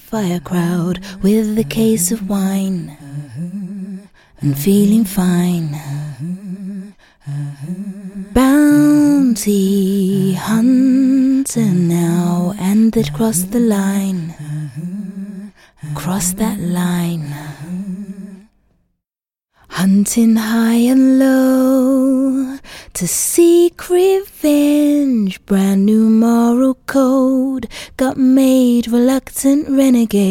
campfire crowd with a case of wine and feeling fine. Bounty hunter now, and they'd cross the line, cross that line. Hunting high and low to seek revenge. Brand new moral code got made, reluctant renegade.